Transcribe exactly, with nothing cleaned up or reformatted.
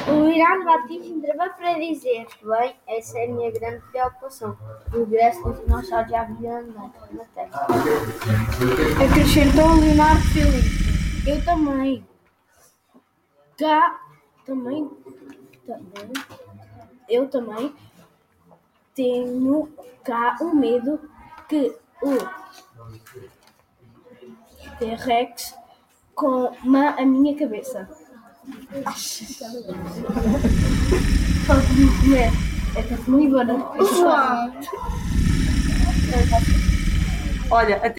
O Irã Batista entrava para dizer: bem, essa é a minha grande preocupação. O regresso dos dinossauros à vida na Terra. Acrescentou Leonardo Filipe. Eu também. Cá, também, também, eu também tenho cá o medo que o T-Rex coma a minha cabeça. Pode-me comer. É que comigo, não? Olha,